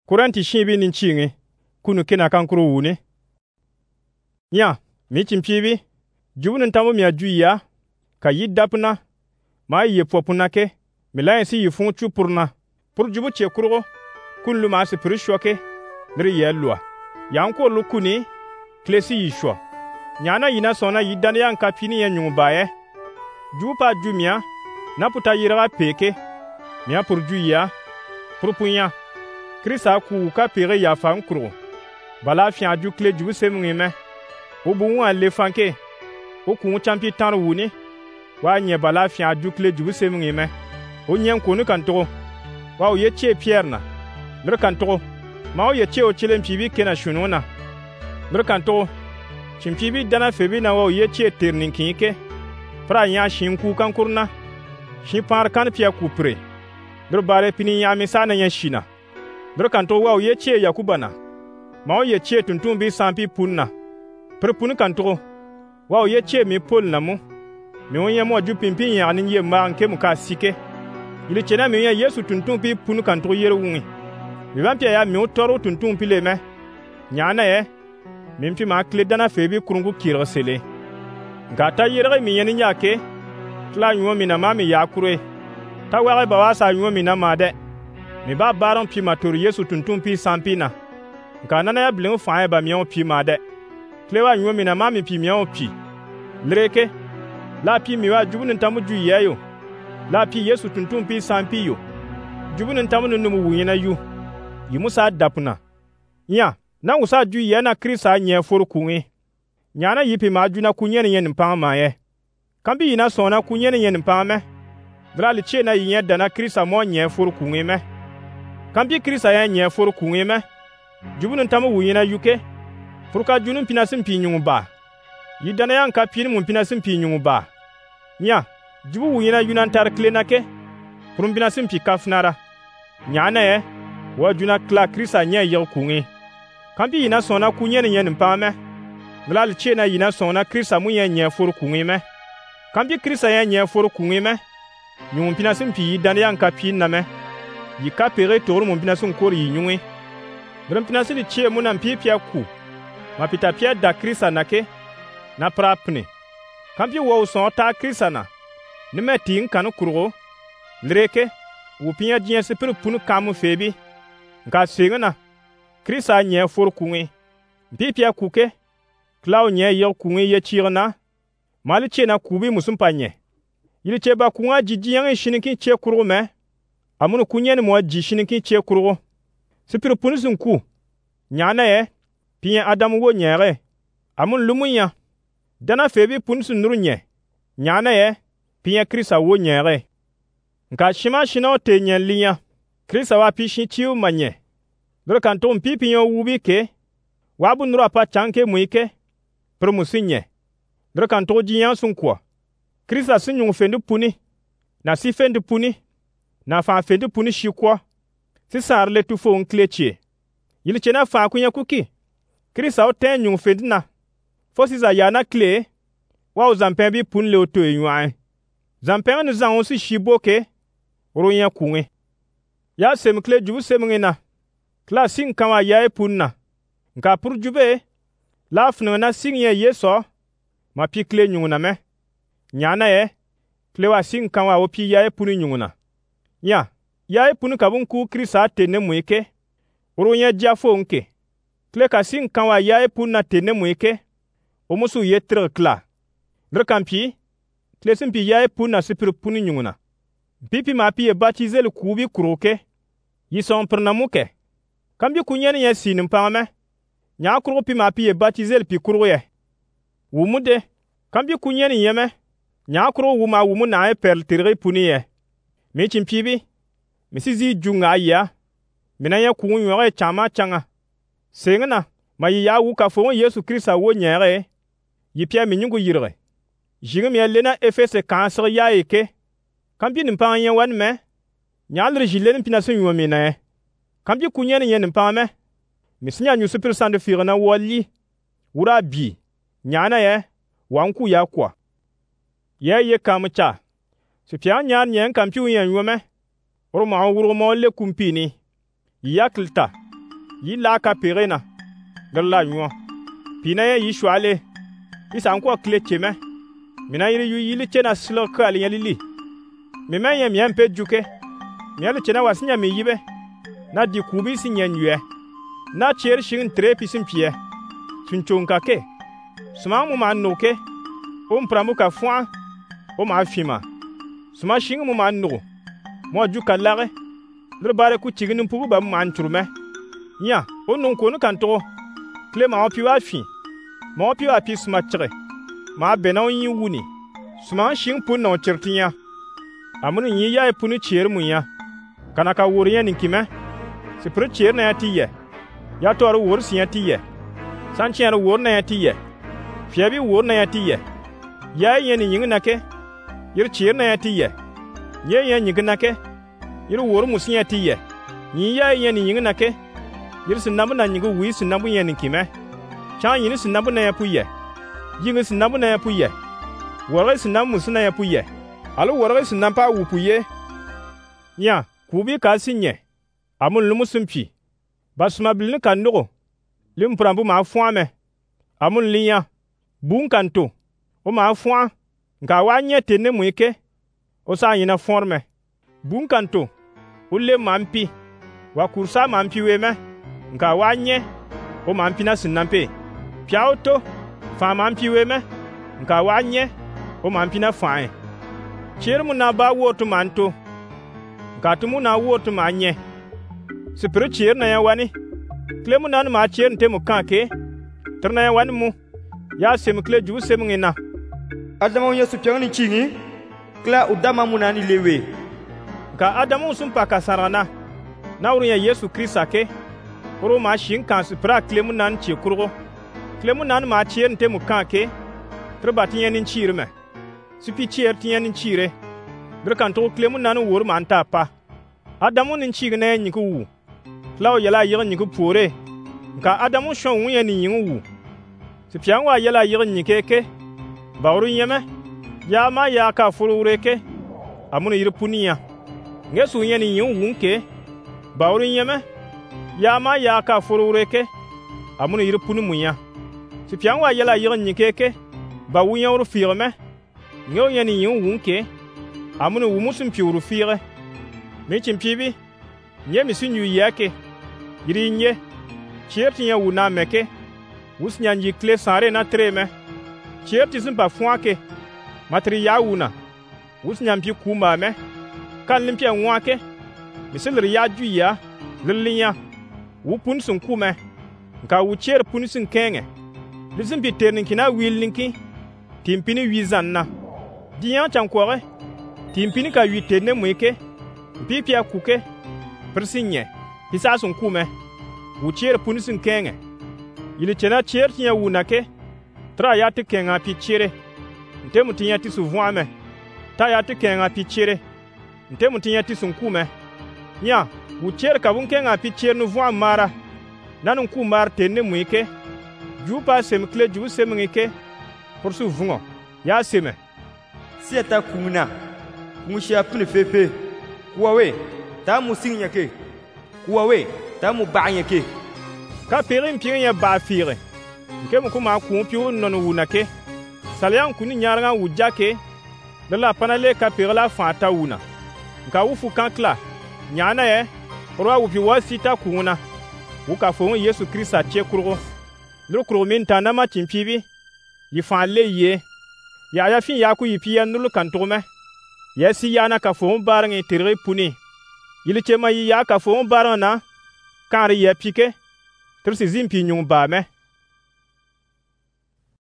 Kuranti shibi nin chingi kunu kena kankuru wune. Nya, mi chimpibi, jubun tamu mi ajuya, ka yidapna, ma ye popuna ke, milayen si yifun chupurna, pur jubu che kurgo, kun luma si pirishwake, nri yelwa. Yanko lukuni, klesi yishwa. Nyana yina sona yidane yan kapini yan nyungbaye. Jupa jumia, naputa yiraga peke, mia pur juya, pur punya. Krista ku ka pere ya fan kuro. Bala fian ju kle ju semungi me. Obu wan le fanke. O ku champi tan wuni. Wa nye bala fian ju kle ju semungi me. O nyen ko nu kan to. Wa o ye che Pierre na. Ler kan to. Ma o ye che o chelen pibi kena shununa. Ler kan to. Chimpibi dana febi na wa o ye che ternin kinke. Pra nya shin ku kan kurna. Shin par kan pia ku pre. Ler bare pini nya mi sa na nya shina. Kanto wa ye che Yakubana. Ma ye che tuntumbi sampi punna. Per pun kanto. Wa ye che mi pol namu. Mi onye mo ju pimpin ya ni ye ma nke muka sike. Ile chena mi ya Yesu tuntumbi pun kanto yere wungi. Mi vampia ya mi otoro tuntumbi le me. Nyana ye. Mi mfi ma kle dana febi kurungu kiro sele. Ngata yere mi yeni nyake. Tla nyuo mi na mami ya kure. Ta ware bawasa nyuo mi na made. Mi ba baron pi matur Yesu tuntumpi sampina. Nka nana ya bling fa ba mion pi made. Klewa nyomi na mami pi mion pi. Lreke. La pi miwa jubun ntamu ju yeyo. La pi Yesu tuntumpi sampi yo. Jubun ntamu numu wuyina yu. Yimusa dapuna. Nya, na usa ju yena Krista nye for kungi. Nyana yipi ma ju na kunyene yen mpang ma ye. Kambi yina sona kunyene yen mpang me. Dra li che na yin dana Krista mo nye for kungi me. Kampi Krista ya nye for kungi me. Jubun ntamu wuyina yuke. Furka junun pinasim pi nyungu ba. Yidana yan ka pini mun pinasim pi nyungu ba. Nya, jubu wuyina yunan tar klena ke. Furum pinasim pi kafnara. Nyana ye. Wa juna kla Krista nye yel kungi. Kampi yina sona kunye ni yen mpame. Glal chena yina sona Krista mu nye for kungi me. Kampi Krista ya nye for kungi me. Nyungu pinasim pi yidana yan ka pini na me. Yi ka pere toru mun pinasim kori yi nyungi. Drum pinasim di che mu na mpi pia ku. Ma pita pia da Krista nake. Na prapne. Kampi wa uson ta Krista na. Nime ting kanu kurgo. Lreke. Wupinya jinya sipir punu kamu febi. Nka swingana. Krista nye for kungi. Mpi pia kuke. Klau nye yel kungi ye chirna. Mali che na kubi musumpa nye. Yili che ba kunga jiji yang shinikin che kurgo me. Amunu kunye ni mwa ji shinikin che kurgo. Sipir punu sun ku. Nyana ye. Piyen Adam wo nyere. Amun lumunya. Dana febi punu sun nuru nye. Nyana ye. Piyen Krista wo nyere. Nka shima shina o te nyen linya. Krista wa pi shin chiu manye. Dore kanto mpi piyen wubi ke. Wabu nuru apa chanke muike. Per musinye. Dore kanto jiyan sun kwa. Krista sun yung fendu puni. Na si fendu puni. Na fa fendu puni shikwa. Si sarle tu fo nkleche. Yili chena fa kunya kuki. Krista o ten yung fendu na. Fo si za yana kle. Wa o zampen bi pun le o to yuan. Zampen nu zan o si shiboke. Oronya kunwe. Ya sem kle jubu semungi na. Kla sing kama ya e pun na. Nka pur jube. La fnu na sing ye yeso. Ma pi kle nyung na me. Nyana ye. Kle wa sing kama o pi ya e puni nyung na. Ya e punu kabun ku Krista tene muike. Oronya jafo nke. Kle ka sing kama ya e pun na tene muike. Omusu ye tre kla. Drekampi. Kle simpi ya e pun na sipir puni nyung na. Pipi ma pi e batize le kubi kuroke. Yison perna muke. Kambi kunyeni ye sinin pangame. Nya kuro pi ma pi e batize le pi kuro ye. Wumude. Kambi kunyeni yeme. Nya kuro wuma wumu na e perl tirge puni ye. Mi chimpibi. Misi zi junga ya. Mina ye kuun yore chama changa. Sengna. Ma yi ya wuka fo Yesu Krista wo nyere. Yi pia mi nyungu yirge. Jingem ya lena efese kanser ya eke. Kambi nimpang yen wan me. Nyalre jilene pina sun yomi na. Kambi kunyene yen nimpang me. Misinya nyu super sande firna wali. Wura bi. Nyana ye. Wanku ya kwa. Ye kamcha. Sipia nyan yen kampi yen yome. Orma wuro mo le kumpini. Yaklta. yi la ka pere na galla nyo pina ye yi shwale isa nko kle cheme mina yiri yu yili chena slo ka ali yali mi men ye mi empe juke mi ali chena wasinya mi yibe na di kubi si nyen yue na cher shin tre pisim pie tunchon ka ke suma mu ma no ke pramu ka fwa o ma fima suma shin mu ma no mo ju ka lare le bare ku tigin pubu ba ma nturme nya o non ko no kan to kle ma opi wa fi ma opi wa pi suma tigre ma benon yi wuni suma shin pun no tirtinya amun yi ya punu cher mu ya kana ka wuriya ninkime si pre cher na yatiye ya tor wur si yatiye san cher wur na yatiye fiabi wur na yatiye ya yeni yin nake yir cher na yatiye ye yen yin nake yir wur mu si yatiye ni ya yeni yin nake yir sinabu na yin wi sinabu yen ninkime chan yin sinabu na yapuye yin sinabu na yapuye wur sinabu musina yapuye alu wur sinabu pa wupuye nya kubi ka sinye amun lumu sumpi basuma bilni kan nugo lim prambu ma fuame amun linya bun kanto o ma fua nga wanye tenne muike o sa yina forme bun kanto ulle mampi wa kursa mampi weme nga wanye o mampi na sinampe piauto fa mampi weme nga wanye o mampi na fae chermu na ba wotu manto katumu na wotu manye sipre cher na ya wani klemu nan ma cher nte mu kanke terna ya wani mu ya sem kle ju sem ngina adamu yesu pyangni chingi kla udama munani lewe ka adamu sum pa kasarana na wuru ya yesu krista ke oro ma shin kan sipra klemu nan che kurgo klemu nan ma cher nte mu kanke trebati yen chirme sipi cher tien chire birkan to klemu nan wur man ta pa adamu nin chigne nyiku wu law yala yig nyiku pore ka adamu shon wu yani yin wu ti pian wa yala yig nyikeke bawru yeme ya ma ya ka furureke amun yir puniya ngesu yani yin wu ke bawru yeme ya ma ya ka furureke amun yir punu munya ti pian wa yala yig nyikeke ba wu yawru firme ngeo yani yin wu ke amun wu musum piuru fire mi chimpibi nye mi sinyu yake yiri nye cherti ya wuna meke wusnya nji kle sare na treme cherti simpa fuake matri ya wuna wusnya mpi kuma me kan limpia nwake misilri ya juya lilinya wupun sun kume nka wucher pun sun kenge lizimpi ternin kina wilninki timpini wizanna diyan chankore timpini ka witene mweke pipia kuke persinye pisa sun kume wucher punisin kenge ili chena chertinya wunake tra ya ti kenga pichere nte mutinya ti suvuame ta ya ti kenga pichere nte mutinya ti sun kume nya wucher kabun kenga pichere nu vuam mara nanun ku mar tenne muike jupa semkle ju semngike porsu vungo ya seme sieta kungna kungshia pune fefe kuwawe ta mu singnya ke kuwawe ta mu ba'nya ke ka perin pinya ba fire nke mu kuma ku piu non wunake salyan kuni nyaranga wujake de la panale ka perla fata wuna nka wufu kankla nyana ye ro wupi wasita kuna wuka fo Yesu Krista che kurgo lu kuro min tanama chimpibi yi fa le ye ya fin ya ku yipiya nulu kantome yesi yana ka fo barangi tirre puni yili chema yi ya ka fo barana kan ya pike tirsi zimpi nyung ba me